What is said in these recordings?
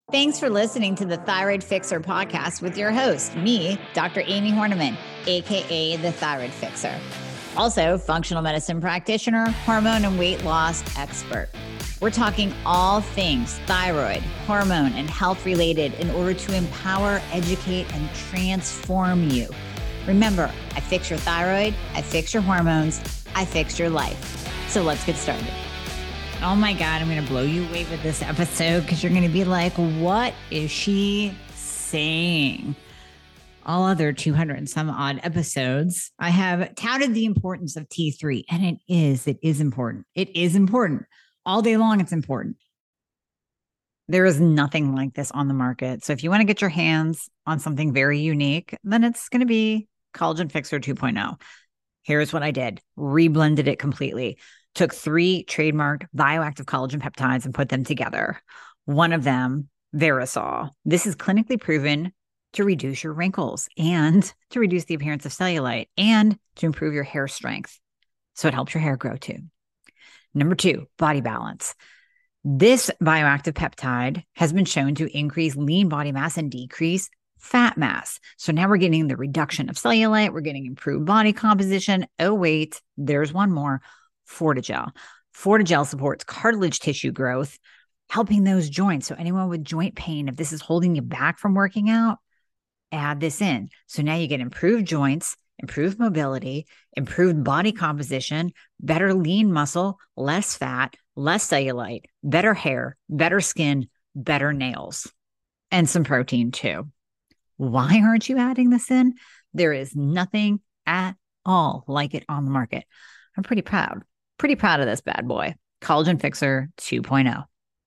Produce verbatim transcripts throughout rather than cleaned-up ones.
Thanks for listening to the Thyroid Fixer podcast with your host, me, Doctor Amy Horniman, A K A the Thyroid Fixer. Also, functional medicine practitioner, hormone and weight loss expert. We're talking all things thyroid, hormone, and health related in order to empower, educate, and transform you. Remember, I fix your thyroid, I fix your hormones, I fix your life. So let's get started. Oh my God, I'm going to blow you away with this episode because you're going to be like, what is she saying? All other two hundred and some odd episodes, I have touted the importance of T three, and it is, it is important. It is important. All day long, it's important. There is nothing like this on the market. So if you want to get your hands on something very unique, then it's going to be Collagen Fixer two point oh. Here's what I did. Reblended it completely. Took three trademarked bioactive collagen peptides and put them together. One of them, Verisol. This is clinically proven to reduce your wrinkles and to reduce the appearance of cellulite and to improve your hair strength. So it helps your hair grow too. Number two, Body Balance. This bioactive peptide has been shown to increase lean body mass and decrease fat mass. So now we're getting the reduction of cellulite. We're getting improved body composition. Oh, wait, there's one more. Fortigel. Fortigel supports cartilage tissue growth, helping those joints. So anyone with joint pain, if this is holding you back from working out, add this in. So now you get improved joints, improved mobility, improved body composition, better lean muscle, less fat, less cellulite, better hair, better skin, better nails, and some protein too. Why aren't you adding this in? There is nothing at all like it on the market. I'm pretty proud. Pretty proud of this bad boy, Collagen Fixer two point oh.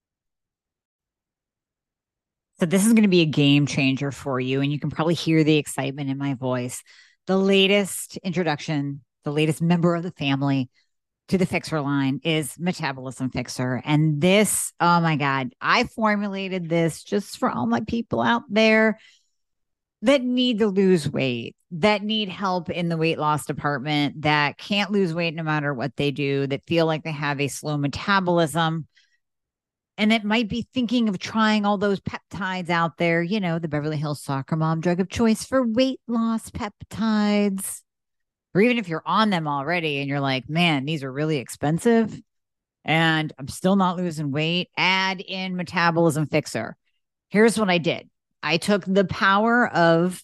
So this is going to be a game changer for you, and you can probably hear the excitement in my voice. The latest introduction, the latest member of the family to the Fixer line is Metabolism Fixer. And this, oh my God, I formulated this just for all my people out there that need to lose weight, that need help in the weight loss department, that can't lose weight no matter what they do, that feel like they have a slow metabolism, and that might be thinking of trying all those peptides out there, you know, the Beverly Hills Soccer Mom drug of choice for weight loss peptides. Or even if you're on them already and you're like, man, these are really expensive and I'm still not losing weight, add in Metabolism Fixer. Here's what I did. I took the power of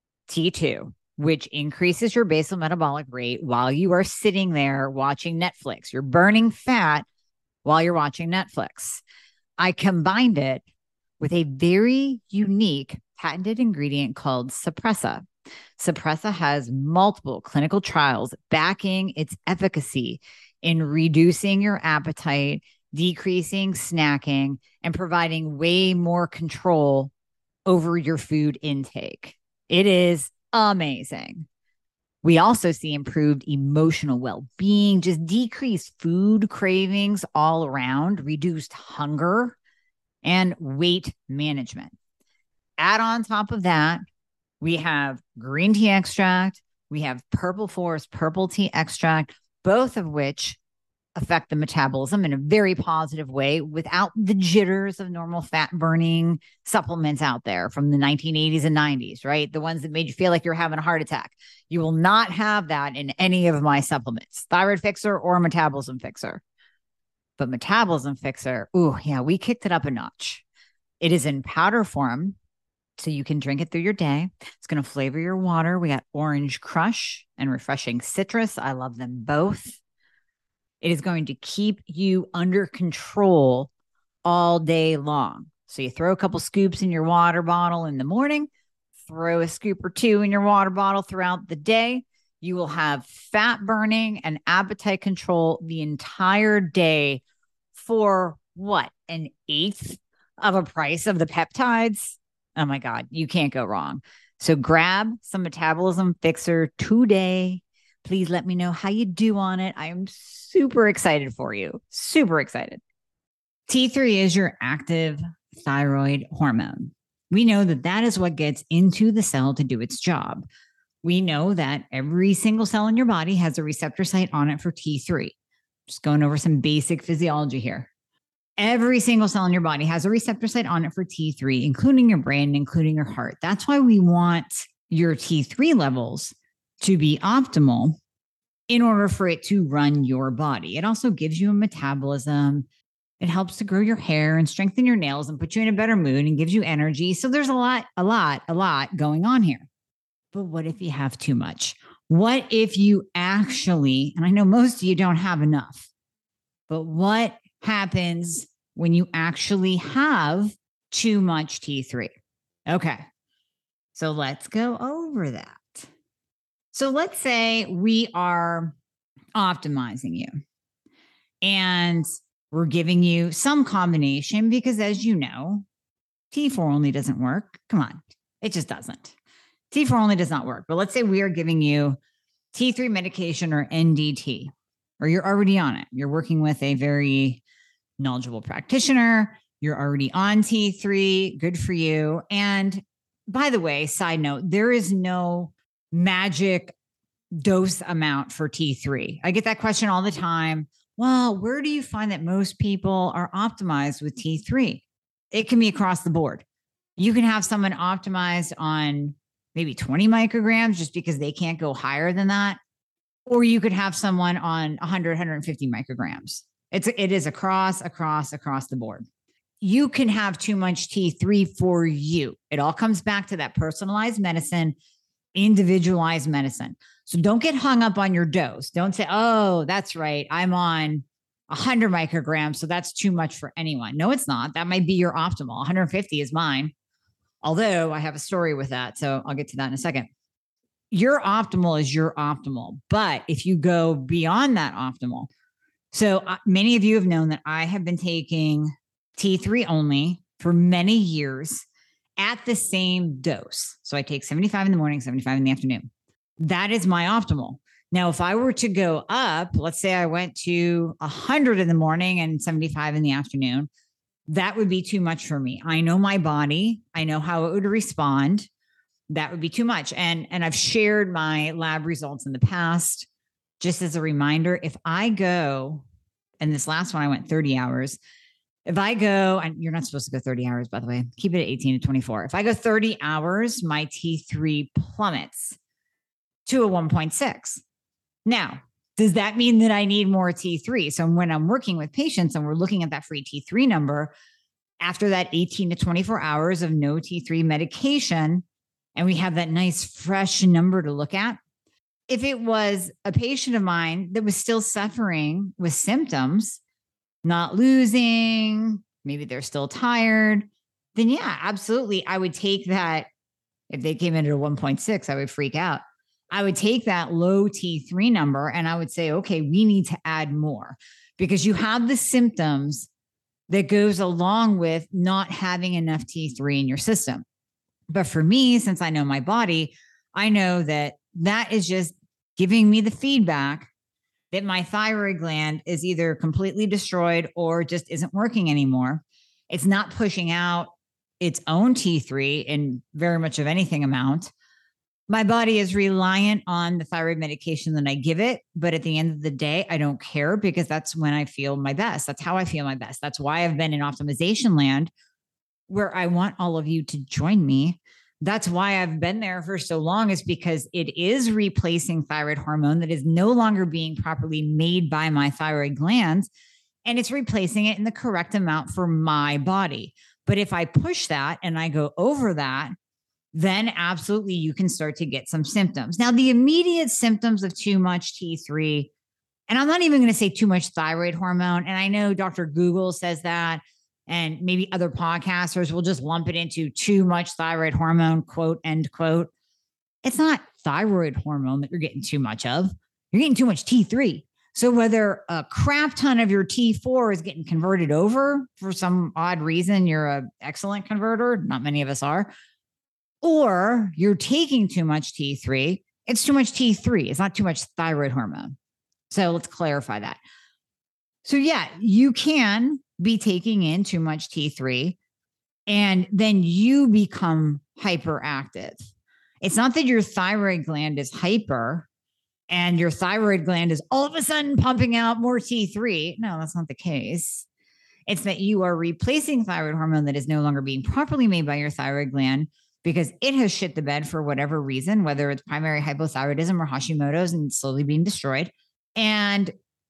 T two, which increases your basal metabolic rate while you are sitting there watching Netflix. You're burning fat while you're watching Netflix. I combined it with a very unique patented ingredient called Suppressa. Suppressa has multiple clinical trials backing its efficacy in reducing your appetite, decreasing snacking, and providing way more control over your food intake. It is amazing. We also see improved emotional well-being, just decreased food cravings all around, reduced hunger, and weight management. Add on top of that, we have green tea extract, we have purple forest purple tea extract, both of which affect the metabolism in a very positive way without the jitters of normal fat burning supplements out there from the nineteen eighties and nineties, right? The ones that made you feel like you're having a heart attack. You will not have that in any of my supplements, Thyroid Fixer or Metabolism Fixer. But Metabolism Fixer, ooh, yeah, we kicked it up a notch. It is in powder form, so you can drink it through your day. It's going to flavor your water. We got Orange Crush and Refreshing Citrus. I love them both. It is going to keep you under control all day long. So you throw a couple scoops in your water bottle in the morning, throw a scoop or two in your water bottle throughout the day. You will have fat burning and appetite control the entire day for what? An eighth of a price of the peptides? Oh my God, you can't go wrong. So grab some Metabolism Fixer today. Please let me know how you do on it. I am super excited for you. Super excited. T three is your active thyroid hormone. We know that that is what gets into the cell to do its job. We know that every single cell in your body has a receptor site on it for T three. Just going over some basic physiology here. Every single cell in your body has a receptor site on it for T three, including your brain, including your heart. That's why we want your T three levels to be optimal in order for it to run your body. It also gives you a metabolism. It helps to grow your hair and strengthen your nails and put you in a better mood and gives you energy. So there's a lot, a lot, a lot going on here. But what if you have too much? What if you actually, and I know most of you don't have enough, but what happens when you actually have too much T three? Okay, so let's go over that. So let's say we are optimizing you and we're giving you some combination because, as you know, T four only doesn't work. Come on, it just doesn't. T four only does not work. But let's say we are giving you T three medication or N D T, or you're already on it. You're working with a very knowledgeable practitioner. You're already on T three. Good for you. And by the way, side note, there is no magic dose amount for T three. I get that question all the time. Well, where do you find that most people are optimized with T three? It can be across the board. You can have someone optimized on maybe twenty micrograms just because they can't go higher than that. Or you could have someone on one hundred, one hundred fifty micrograms. It's, it is across, across, across the board. You can have too much T three for you. It all comes back to that personalized medicine, individualized medicine. So don't get hung up on your dose. Don't say, oh, that's right, I'm on one hundred micrograms, so that's too much for anyone. No, it's not. That might be your optimal. one hundred fifty is mine. Although I have a story with that. So I'll get to that in a second. Your optimal is your optimal. But if you go beyond that optimal, so uh, many of you have known that I have been taking T three only for many years at the same dose. So I take seventy-five in the morning, seventy-five in the afternoon. That is my optimal. Now, if I were to go up, let's say I went to one hundred in the morning and seventy-five in the afternoon, that would be too much for me. I know my body. I know how it would respond. That would be too much. And, and I've shared my lab results in the past. Just as a reminder, if I go, and this last one, I went thirty hours. If I go, and you're not supposed to go thirty hours, by the way, keep it at eighteen to twenty-four. If I go thirty hours, my T three plummets to a one point six. Now, does that mean that I need more T three? So when I'm working with patients and we're looking at that free T three number, after that eighteen to twenty-four hours of no T three medication, and we have that nice fresh number to look at, if it was a patient of mine that was still suffering with symptoms, not losing, maybe they're still tired, then yeah, absolutely. I would take that. If they came in at a one point six, I would freak out. I would take that low T three number and I would say, okay, we need to add more because you have the symptoms that goes along with not having enough T three in your system. But for me, since I know my body, I know that that is just giving me the feedback that my thyroid gland is either completely destroyed or just isn't working anymore. It's not pushing out its own T three in very much of anything amount. My body is reliant on the thyroid medication that I give it. But at the end of the day, I don't care because that's when I feel my best. That's how I feel my best. That's why I've been in optimization land where I want all of you to join me. That's why I've been there for so long, is because it is replacing thyroid hormone that is no longer being properly made by my thyroid glands. And it's replacing it in the correct amount for my body. But if I push that and I go over that, then absolutely you can start to get some symptoms. Now, the immediate symptoms of too much T three, and I'm not even going to say too much thyroid hormone. And I know Doctor Google says that, and maybe other podcasters will just lump it into too much thyroid hormone, quote, end quote. It's not thyroid hormone that you're getting too much of. You're getting too much T three. So whether a crap ton of your T four is getting converted over for some odd reason, you're an excellent converter. Not many of us are. Or you're taking too much T three. It's too much T three. It's not too much thyroid hormone. So let's clarify that. So yeah, you can be taking in too much T three and then you become hyperactive. It's not that your thyroid gland is hyper and your thyroid gland is all of a sudden pumping out more T three. No, that's not the case. It's that you are replacing thyroid hormone that is no longer being properly made by your thyroid gland because it has shit the bed for whatever reason, whether it's primary hypothyroidism or Hashimoto's and slowly being destroyed. And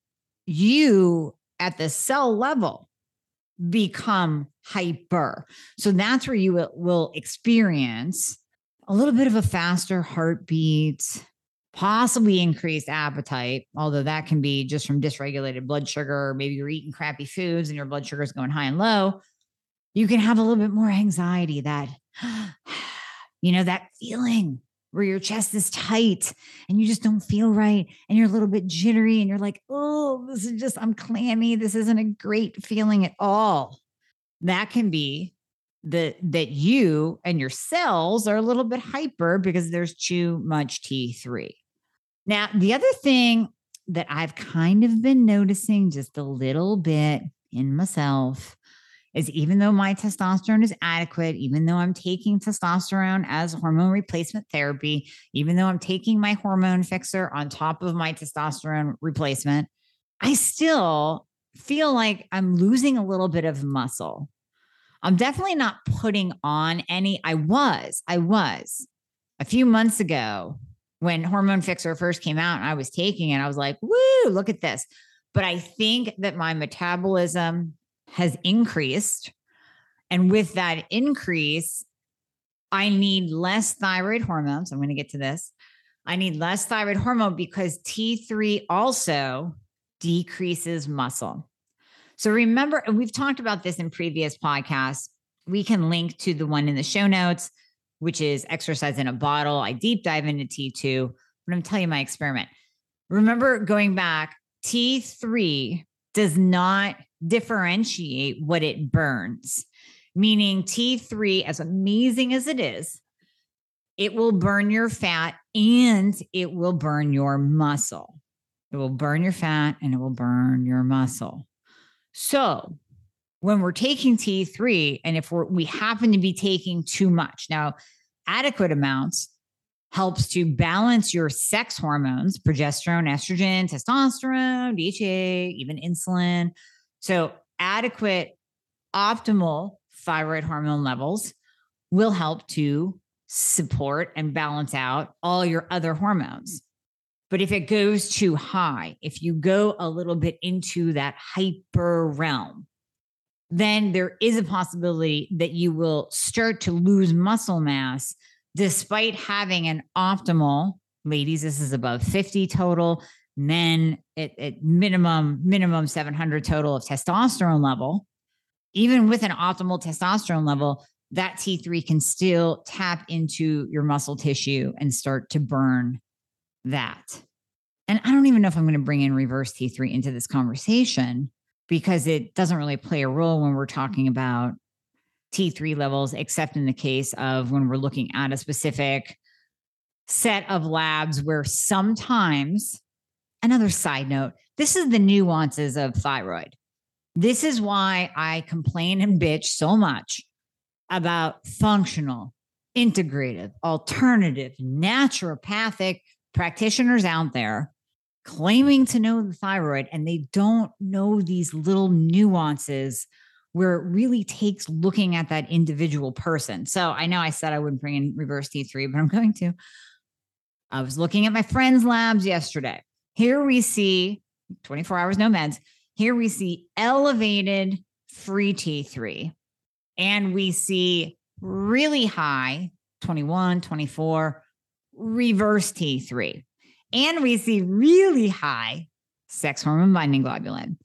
you at the cell level become hyper. So that's where you will, will experience a little bit of a faster heartbeat, possibly increased appetite, although that can be just from dysregulated blood sugar. Maybe you're eating crappy foods and your blood sugar is going high and low. You can have a little bit more anxiety, that, you know, that feeling where your chest is tight and you just don't feel right. And you're a little bit jittery and you're like, oh, this is just, I'm clammy. This isn't a great feeling at all. That can be the, that you and your cells are a little bit hyper because there's too much T three. Now, the other thing that I've kind of been noticing just a little bit in myself is even though my testosterone is adequate, even though I'm taking testosterone as hormone replacement therapy, even though I'm taking my hormone fixer on top of my testosterone replacement, I still feel like I'm losing a little bit of muscle. I'm definitely not putting on any. I was, I was a few months ago when hormone fixer first came out and I was taking it, I was like, woo, look at this. But I think that my metabolism has increased. And with that increase, I need less thyroid hormones. I'm going to get to this. I need less thyroid hormone because T three also decreases muscle. So remember, and we've talked about this in previous podcasts. We can link to the one in the show notes, which is Exercise in a Bottle. I deep dive into T two. I'm going to tell you my experiment. Remember, going back, T three does not differentiate what it burns, meaning T three, as amazing as it is, it will burn your fat and it will burn your muscle. It will burn your fat and it will burn your muscle. So when we're taking T three, and if we're, we happen to be taking too much, now adequate amounts helps to balance your sex hormones, progesterone, estrogen, testosterone, D H E A, even insulin. So adequate, optimal thyroid hormone levels will help to support and balance out all your other hormones. But if it goes too high, if you go a little bit into that hyper realm, then there is a possibility that you will start to lose muscle mass despite having an optimal, ladies, this is above fifty total, men at, at minimum, minimum seven hundred total of testosterone level. Even with an optimal testosterone level, that T three can still tap into your muscle tissue and start to burn that. And I don't even know if I'm going to bring in reverse T three into this conversation because it doesn't really play a role when we're talking about T three levels, except in the case of when we're looking at a specific set of labs where sometimes, another side note, this is the nuances of thyroid. This is why I complain and bitch so much about functional, integrative, alternative, naturopathic practitioners out there claiming to know the thyroid, and they don't know these little nuances where it really takes looking at that individual person. So I know I said I wouldn't bring in reverse T three, but I'm going to. I was looking at my friend's labs yesterday. Here we see twenty-four hours, no meds. Here we see elevated free T three, and we see really high twenty-one, twenty-four reverse T three. And we see really high sex hormone binding globulin.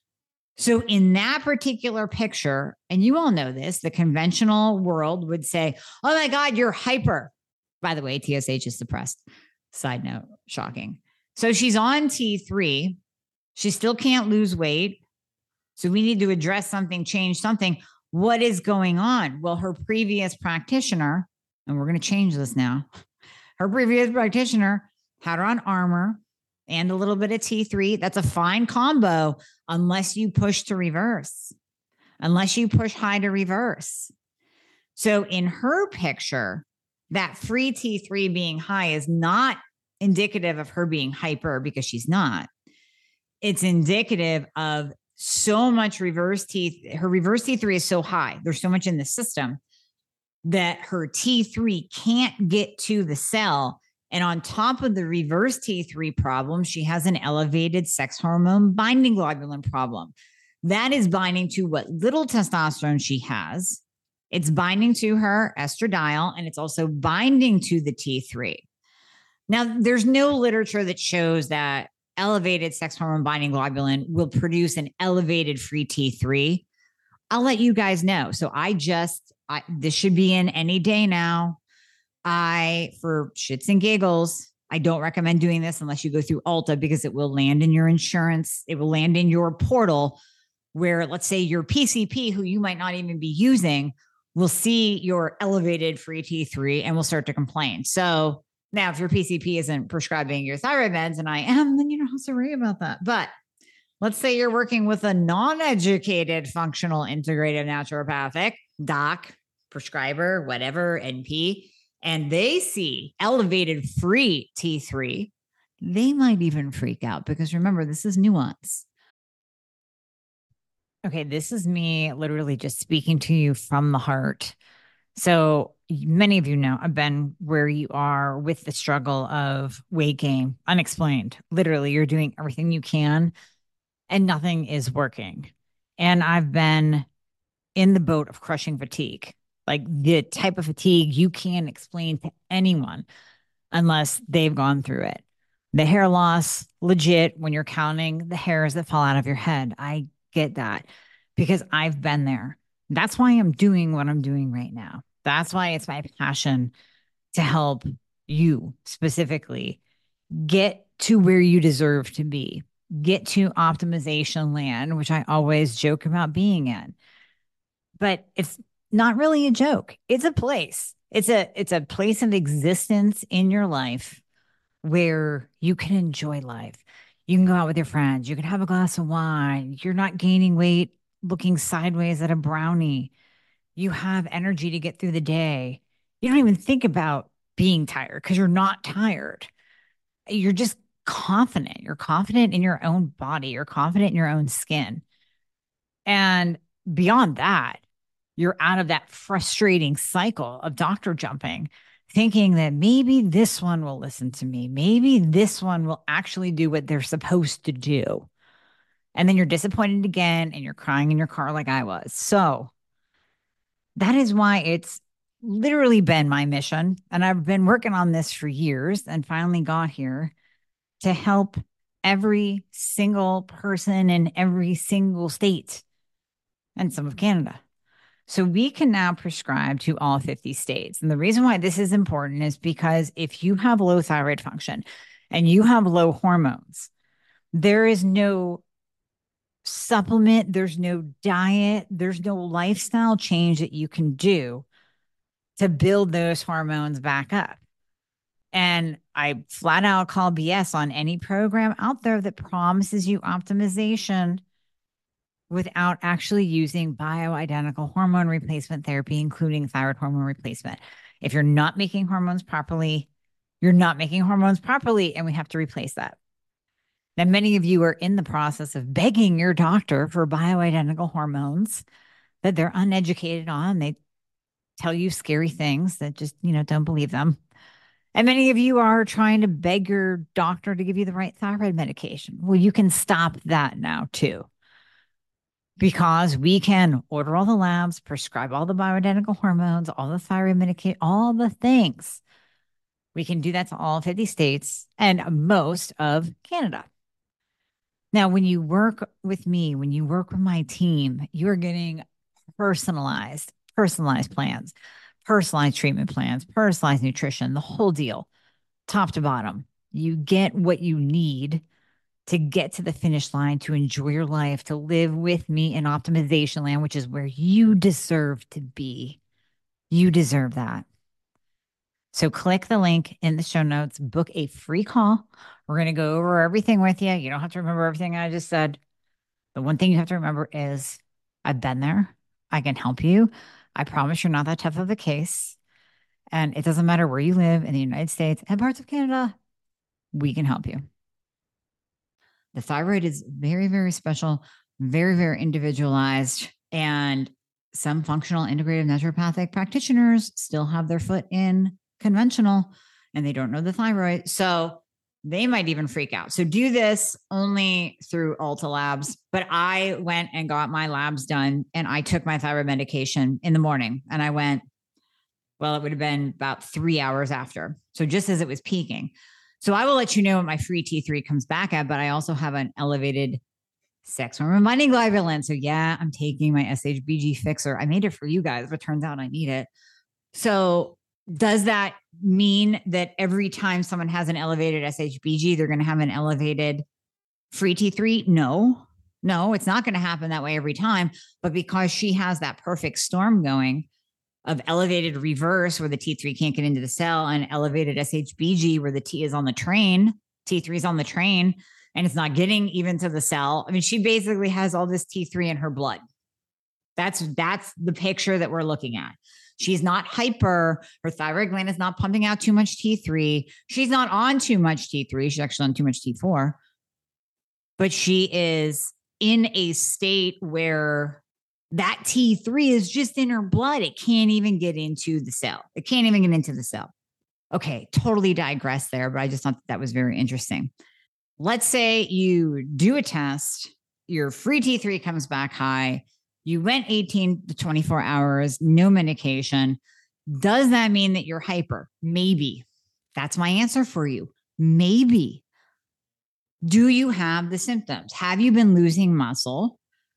So in that particular picture, and you all know this, the conventional world would say, oh my God, you're hyper. By the way, T S H is suppressed. Side note, shocking. So she's on T three. She still can't lose weight. So we need to address something, change something. What is going on? Well, her previous practitioner, and we're going to change this now. Her previous practitioner had her on Armour and a little bit of T three. That's a fine combo unless you push to reverse, unless you push high to reverse. So in her picture, that free T three being high is not indicative of her being hyper because she's not. It's indicative of so much reverse T, her reverse T three is so high. There's so much in the system that her T three can't get to the cell. And on top of the reverse T three problem, she has an elevated sex hormone binding globulin problem. That is binding to what little testosterone she has. It's binding to her estradiol, and it's also binding to the T three. Now, there's no literature that shows that elevated sex hormone binding globulin will produce an elevated free T three. I'll let you guys know. So I just, I, this should be in any day now. I, for shits and giggles, I don't recommend doing this unless you go through Ulta, because it will land in your insurance. It will land in your portal where, let's say, your P C P, who you might not even be using, will see your elevated free T three and will start to complain. So now, if your P C P isn't prescribing your thyroid meds, and I am, then you don't have to worry about that. But let's say you're working with a non-educated functional integrative naturopathic doc, prescriber, whatever, N P, and they see elevated free T three, they might even freak out, because remember, this is nuance. Okay, this is me literally just speaking to you from the heart. So many of you know I've been where you are with the struggle of weight gain, unexplained. Literally, you're doing everything you can and nothing is working. And I've been in the boat of crushing fatigue, like the type of fatigue you can't explain to anyone unless they've gone through it. The hair loss, legit, when you're counting the hairs that fall out of your head. I get that because I've been there. That's why I'm doing what I'm doing right now. That's why it's my passion to help you specifically get to where you deserve to be, get to optimization land, which I always joke about being in. But it's not really a joke. It's a place. It's a it's a place of existence in your life where you can enjoy life. You can go out with your friends. You can have a glass of wine. You're not gaining weight looking sideways at a brownie. You have energy to get through the day. You don't even think about being tired because you're not tired. You're just confident. You're confident in your own body. You're confident in your own skin. And beyond that, you're out of that frustrating cycle of doctor jumping, thinking that maybe this one will listen to me. Maybe this one will actually do what they're supposed to do. And then you're disappointed again and you're crying in your car like I was. So that is why it's literally been my mission. And I've been working on this for years and finally got here to help every single person in every single state and some of Canada. So we can now prescribe to all fifty states. And the reason why this is important is because if you have low thyroid function and you have low hormones, there is no supplement, there's no diet, there's no lifestyle change that you can do to build those hormones back up. And I flat out call B S on any program out there that promises you optimization without actually using bioidentical hormone replacement therapy, including thyroid hormone replacement. If you're not making hormones properly, you're not making hormones properly, and we have to replace that. Now, many of you are in the process of begging your doctor for bioidentical hormones that they're uneducated on. They tell you scary things that just, you know, don't believe them. And many of you are trying to beg your doctor to give you the right thyroid medication. Well, you can stop that now too, because we can order all the labs, prescribe all the bioidentical hormones, all the thyroid medication, all the things. We can do that to all fifty states and most of Canada. Now, when you work with me, when you work with my team, you're getting personalized, personalized plans, personalized treatment plans, personalized nutrition, the whole deal, top to bottom. You get what you need to get to the finish line, to enjoy your life, to live with me in optimization land, which is where you deserve to be. You deserve that. So click the link in the show notes, book a free call. We're going to go over everything with you. You don't have to remember everything I just said. The one thing you have to remember is I've been there. I can help you. I promise you're not that tough of a case. And it doesn't matter where you live in the United States and parts of Canada, we can help you. The thyroid is very, very special. very, very individualized. And some functional integrative naturopathic practitioners still have their foot in conventional and they don't know the thyroid. So they might even freak out. So do this only through Ulta Labs. But I went and got my labs done and I took my thyroid medication in the morning and I went, well, it would have been about three hours after. So just as it was peaking. So I will let you know what my free T three comes back at, but I also have an elevated sex hormone binding globulin. So yeah, I'm taking my S H B G fixer. I made it for you guys, but turns out I need it. So does that mean that every time someone has an elevated S H B G, they're going to have an elevated free T three? No, no, it's not going to happen that way every time. But because she has that perfect storm going of elevated reverse where the T three can't get into the cell and elevated S H B G where the T is on the train, T three is on the train and it's not getting even to the cell. I mean, she basically has all this T three in her blood. That's, that's the picture that we're looking at. She's not hyper. Her thyroid gland is not pumping out too much T three. She's not on too much T three. She's actually on too much T four. But she is in a state where that T three is just in her blood. It can't even get into the cell. It can't even get into the cell. Okay, totally digress there, but I just thought that, that was very interesting. Let's say you do a test, your free T three comes back high. You went eighteen to twenty-four hours, no medication. Does that mean that you're hyper? Maybe. That's my answer for you. Maybe. Do you have the symptoms? Have you been losing muscle?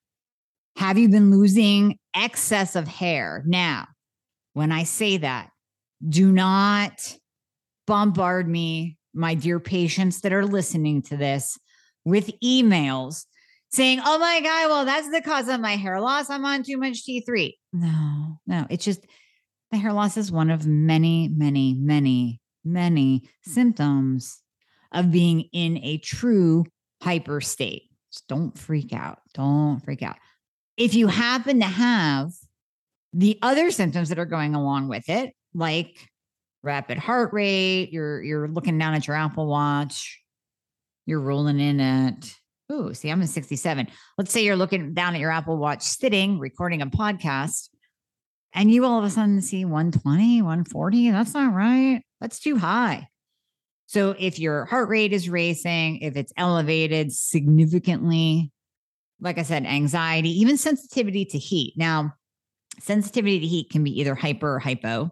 Have you been losing excess of hair? Now, when I say that, do not bombard me, my dear patients that are listening to this, with emails saying, oh my God, well, that's the cause of my hair loss. I'm on too much T three. No, no, it's just the hair loss is one of many, many, many, many symptoms of being in a true hyper state. Just don't freak out. Don't freak out. If you happen to have the other symptoms that are going along with it, like rapid heart rate, you're, you're looking down at your Apple Watch, you're rolling in at, oh, see, I'm at sixty-seven. Let's say you're looking down at your Apple Watch sitting, recording a podcast, and you all of a sudden see one twenty, one forty. That's not right. That's too high. So if your heart rate is racing, if it's elevated significantly, like I said, anxiety, even sensitivity to heat. Now, sensitivity to heat can be either hyper or hypo.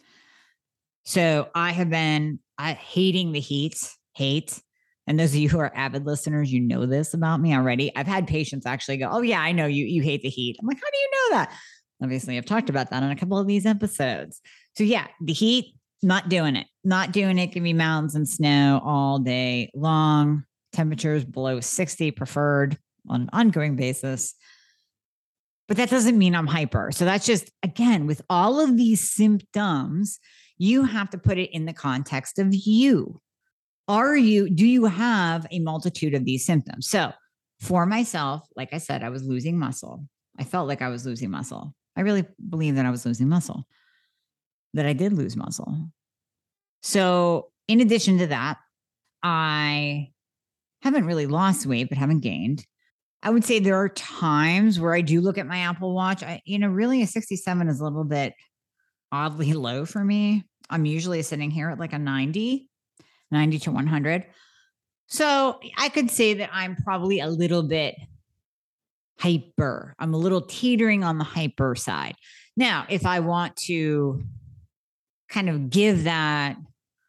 So I have been uh, hating the heat, hate. And those of you who are avid listeners, you know this about me already. I've had patients actually go, oh yeah, I know you, you hate the heat. I'm like, how do you know that? Obviously, I've talked about that on a couple of these episodes. So yeah, the heat, not doing it. Not doing it. Give me mountains and snow all day long. Temperatures below sixty preferred on an ongoing basis. But that doesn't mean I'm hyper. So that's just, again, with all of these symptoms, you have to put it in the context of you. Are you, do you have a multitude of these symptoms? So for myself, like I said, I was losing muscle. I felt like I was losing muscle. I really believe that I was losing muscle, that I did lose muscle. So in addition to that, I haven't really lost weight, but haven't gained. I would say there are times where I do look at my Apple Watch. I, you know, really a sixty-seven is a little bit oddly low for me. I'm usually sitting here at like a ninety, ninety to one hundred. So I could say that I'm probably a little bit hyper. I'm a little teetering on the hyper side. Now, if I want to kind of give that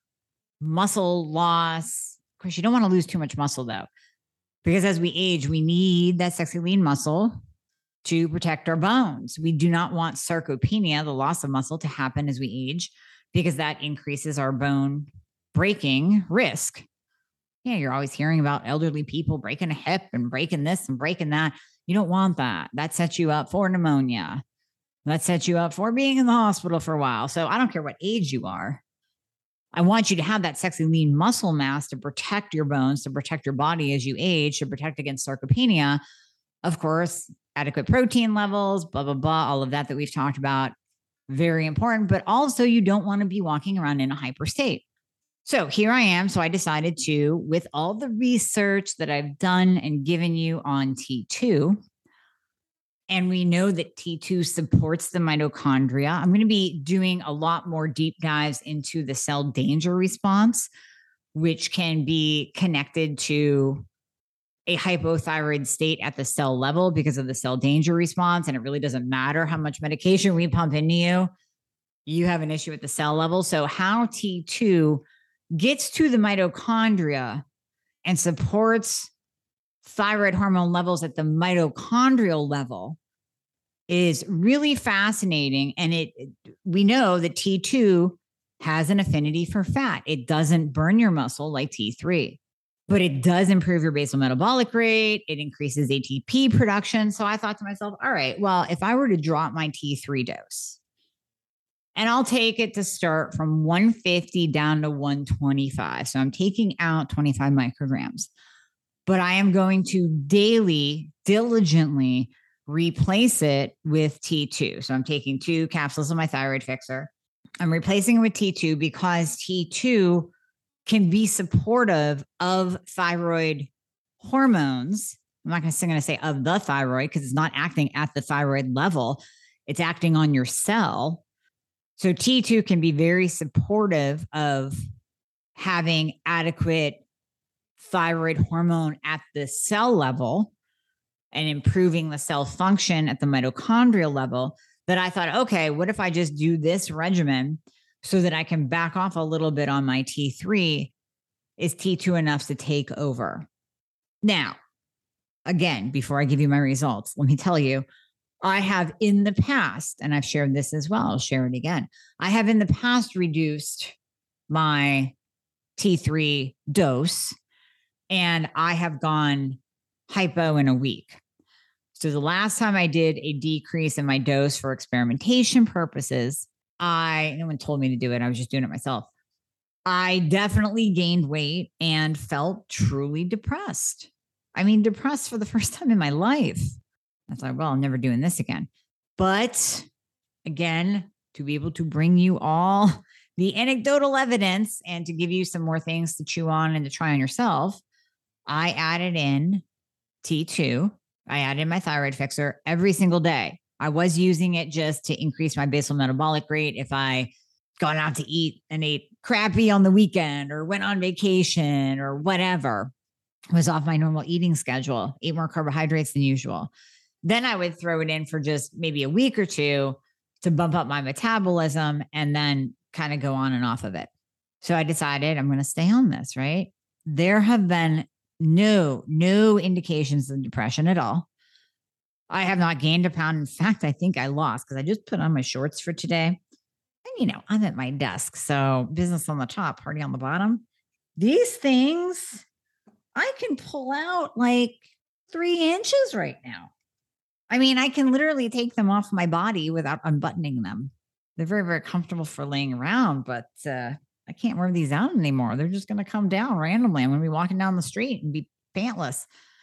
muscle loss, of course, you don't want to lose too much muscle though, because as we age, we need that sexy lean muscle to protect our bones. We do not want sarcopenia, the loss of muscle, to happen as we age, because that increases our bone breaking risk. Yeah, you're always hearing about elderly people breaking a hip and breaking this and breaking that. You don't want that. That sets you up for pneumonia. That sets you up for being in the hospital for a while. So I don't care what age you are. I want you to have that sexy lean muscle mass to protect your bones, to protect your body as you age, to protect against sarcopenia. Of course, adequate protein levels, blah, blah, blah, all of that that we've talked about. Very important. But also you don't want to be walking around in a hyper state. So here I am. So I decided to, with all the research that I've done and given you on T two, And we know that T two supports the mitochondria. I'm going to be doing a lot more deep dives into the cell danger response, which can be connected to a hypothyroid state at the cell level because of the cell danger response. And it really doesn't matter how much medication we pump into you. You have an issue at the cell level. So how T two gets to the mitochondria and supports thyroid hormone levels at the mitochondrial level is really fascinating. And it, we know that T two has an affinity for fat. It doesn't burn your muscle like T three, but it does improve your basal metabolic rate. It increases A T P production. So I thought to myself, all right, well, if I were to drop my T three dose, and I'll take it to start from one fifty down to one twenty-five. So I'm taking out twenty-five micrograms, but I am going to daily, diligently replace it with T two. So I'm taking two capsules of my thyroid fixer. I'm replacing it with T two because T two can be supportive of thyroid hormones. I'm not going to say of the thyroid because it's not acting at the thyroid level. It's acting on your cell. So T two can be very supportive of having adequate thyroid hormone at the cell level and improving the cell function at the mitochondrial level. That I thought, okay, what if I just do this regimen so that I can back off a little bit on my T three? Is T two enough to take over? Now, again, before I give you my results, let me tell you, I have in the past, and I've shared this as well, I'll share it again. I have in the past reduced my T three dose, and I have gone hypo in a week. So the last time I did a decrease in my dose for experimentation purposes, I, no one told me to do it. I was just doing it myself. I definitely gained weight and felt truly depressed. I mean, depressed for the first time in my life. I thought, well, I'm never doing this again. But again, to be able to bring you all the anecdotal evidence and to give you some more things to chew on and to try on yourself, I added in T two. I added in my thyroid fixer every single day. I was using it just to increase my basal metabolic rate if I gone out to eat and ate crappy on the weekend or went on vacation or whatever. I was off my normal eating schedule, ate more carbohydrates than usual. Then I would throw it in for just maybe a week or two to bump up my metabolism and then kind of go on and off of it. So I decided I'm going to stay on this, right? There have been no, no indications of depression at all. I have not gained a pound. In fact, I think I lost because I just put on my shorts for today. And, you know, I'm at my desk. So business on the top, party on the bottom. These things, I can pull out like three inches right now. I mean, I can literally take them off my body without unbuttoning them. They're very, very comfortable for laying around, but uh, I can't wear these out anymore. They're just going to come down randomly. I'm going to be walking down the street and be pantless.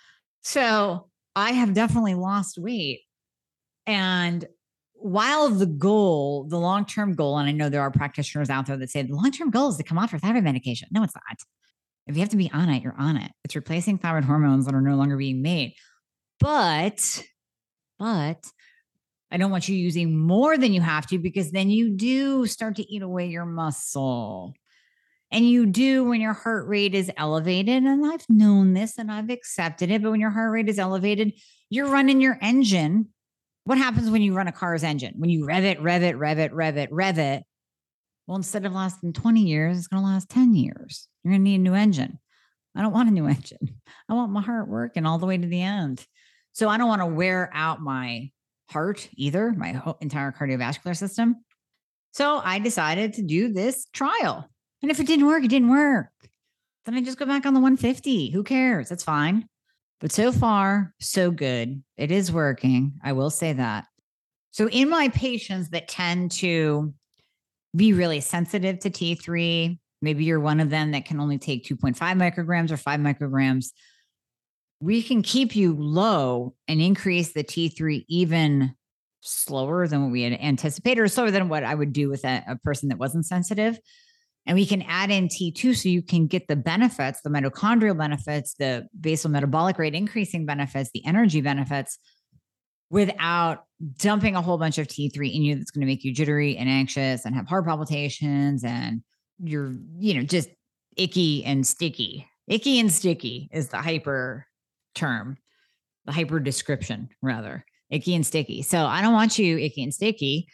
So I have definitely lost weight. And while the goal, the long-term goal, and I know there are practitioners out there that say the long-term goal is to come off your thyroid medication. No, it's not. If you have to be on it, you're on it. It's replacing thyroid hormones that are no longer being made. But, but I don't want you using more than you have to, because then you do start to eat away your muscle. And you do when your heart rate is elevated. And I've known this and I've accepted it. But when your heart rate is elevated, you're running your engine. What happens when you run a car's engine? When you rev it, rev it, rev it, rev it, rev it. Well, instead of lasting twenty years, it's going to last ten years. You're going to need a new engine. I don't want a new engine. I want my heart working all the way to the end. So I don't want to wear out my heart either, my whole entire cardiovascular system. So I decided to do this trial. And if it didn't work, it didn't work. Then I just go back on the one fifty. Who cares? That's fine. But so far, so good. It is working. I will say that. So in my patients that tend to be really sensitive to T three, maybe you're one of them that can only take two point five micrograms or five micrograms, we can keep you low and increase the T three even slower than what we had anticipated, or slower than what I would do with a, a person that wasn't sensitive. And we can add in T two so you can get the benefits, the mitochondrial benefits, the basal metabolic rate increasing benefits, the energy benefits without dumping a whole bunch of T three in you that's going to make you jittery and anxious and have heart palpitations and you're, you know, just icky and sticky. Icky and sticky is the hyper term, the hyper description rather. Icky and sticky. So I don't want you icky and sticky.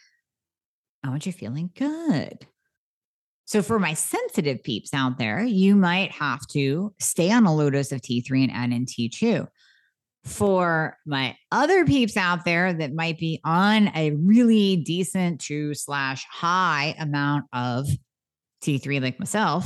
I want you feeling good. So for my sensitive peeps out there, you might have to stay on a low dose of T three and add in T two. For my other peeps out there that might be on a really decent to slash high amount of T three like myself,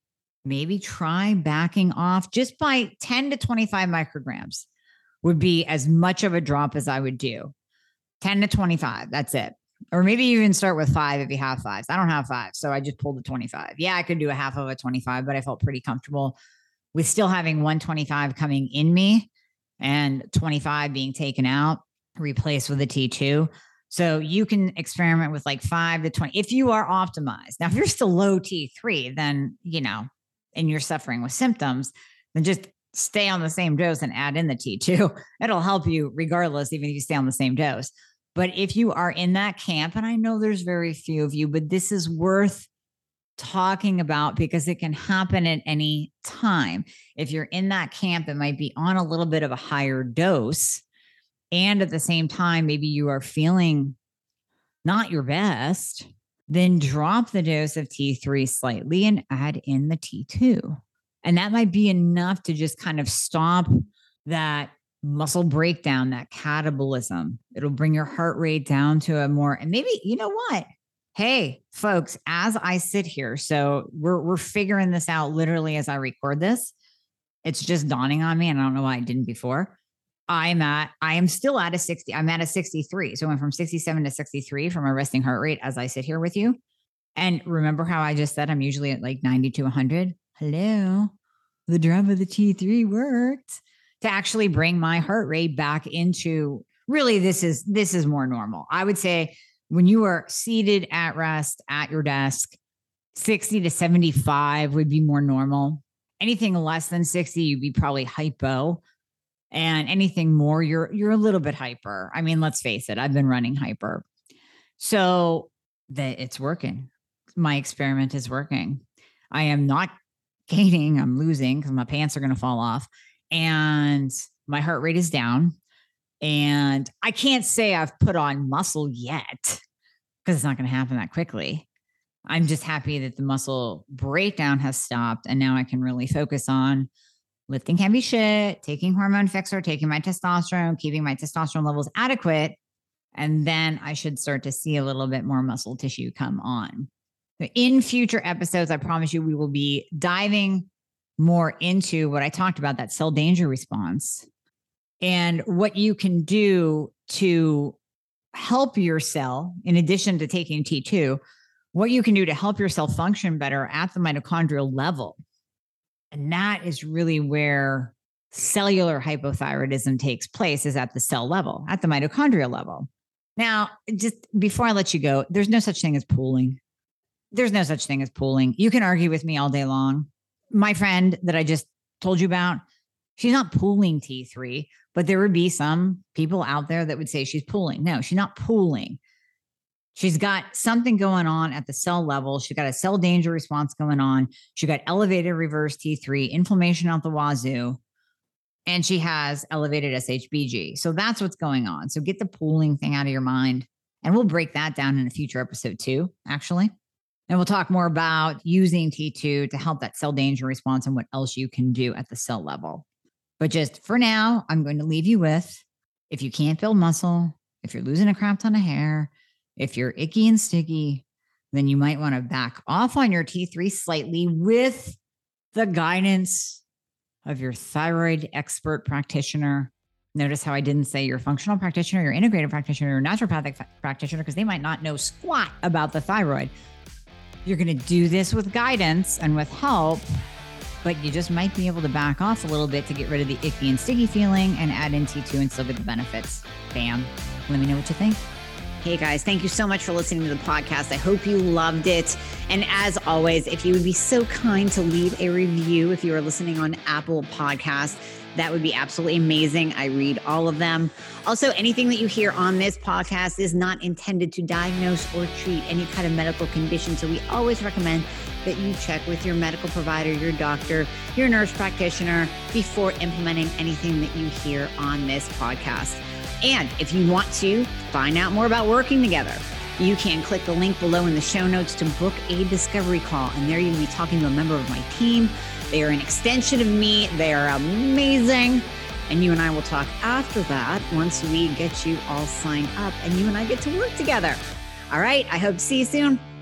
maybe try backing off just by ten to twenty-five micrograms would be as much of a drop as I would do. ten to twenty-five, that's it. Or maybe even start with five if you have fives. I don't have five, so I just pulled the twenty-five. Yeah, I could do a half of a twenty-five, but I felt pretty comfortable with still having one twenty-five coming in me and twenty-five being taken out, replaced with a T two. So you can experiment with like five to twenty if you are optimized. Now, if you're still low T three, then, you know, and you're suffering with symptoms, then just stay on the same dose and add in the T two. It'll help you regardless, even if you stay on the same dose. But if you are in that camp, and I know there's very few of you, but this is worth talking about because it can happen at any time. If you're in that camp, it might be on a little bit of a higher dose. And at the same time, maybe you are feeling not your best, then drop the dose of T three slightly and add in the T two. And that might be enough to just kind of stop that muscle breakdown, that catabolism. It'll bring your heart rate down to a more, and maybe, you know what? Hey, folks, as I sit here, so we're we're figuring this out literally as I record this. It's just dawning on me, and I don't know why I didn't before. I'm at, I am still at a sixty. I'm at a sixty-three. So I went from sixty-seven to sixty-three for my resting heart rate as I sit here with you. And remember how I just said I'm usually at like ninety to one hundred? Hello. The drop of the T three worked to actually bring my heart rate back into, really, this is, this is more normal. I would say when you are seated at rest at your desk, sixty to seventy-five would be more normal. Anything less than sixty, you'd be probably hypo. And anything more, you're you're a little bit hyper. I mean, let's face it, I've been running hyper. So that it's working. My experiment is working. I am not gaining, I'm losing because my pants are going to fall off. And my heart rate is down. And I can't say I've put on muscle yet because it's not going to happen that quickly. I'm just happy that the muscle breakdown has stopped. And now I can really focus on lifting heavy shit, taking hormone fixer, taking my testosterone, keeping my testosterone levels adequate. And then I should start to see a little bit more muscle tissue come on. In future episodes, I promise you, we will be diving more into what I talked about, that cell danger response and what you can do to help your cell, in addition to taking T two, what you can do to help your cell function better at the mitochondrial level. And that is really where cellular hypothyroidism takes place, is at the cell level, at the mitochondrial level. Now, just before I let you go, there's no such thing as pooling. There's no such thing as pooling. You can argue with me all day long. My friend that I just told you about, she's not pooling T three, but there would be some people out there that would say she's pooling. No, she's not pooling. She's got something going on at the cell level. She's got a cell danger response going on. She got elevated reverse T three, inflammation out the wazoo, and she has elevated S H B G. So that's what's going on. So get the pooling thing out of your mind. And we'll break that down in a future episode too, actually. And we'll talk more about using T two to help that cell danger response and what else you can do at the cell level. But just for now, I'm going to leave you with, if you can't build muscle, if you're losing a crap ton of hair, if you're icky and sticky, then you might want to back off on your T three slightly with the guidance of your thyroid expert practitioner. Notice how I didn't say your functional practitioner, your integrative practitioner, your naturopathic practitioner, because they might not know squat about the thyroid. You're going to do this with guidance and with help, but you just might be able to back off a little bit to get rid of the icky and sticky feeling and add in T two and still get the benefits. Bam. Let me know what you think. Hey guys, thank you so much for listening to the podcast. I hope you loved it. And as always, if you would be so kind to leave a review if you are listening on Apple Podcasts, that would be absolutely amazing. I read all of them. Also, anything that you hear on this podcast is not intended to diagnose or treat any kind of medical condition. So we always recommend that you check with your medical provider, your doctor, your nurse practitioner before implementing anything that you hear on this podcast. And if you want to find out more about working together, you can click the link below in the show notes to book a discovery call. And there you'll be talking to a member of my team. They are an extension of me. They are amazing. And you and I will talk after that once we get you all signed up and you and I get to work together. All right. I hope to see you soon.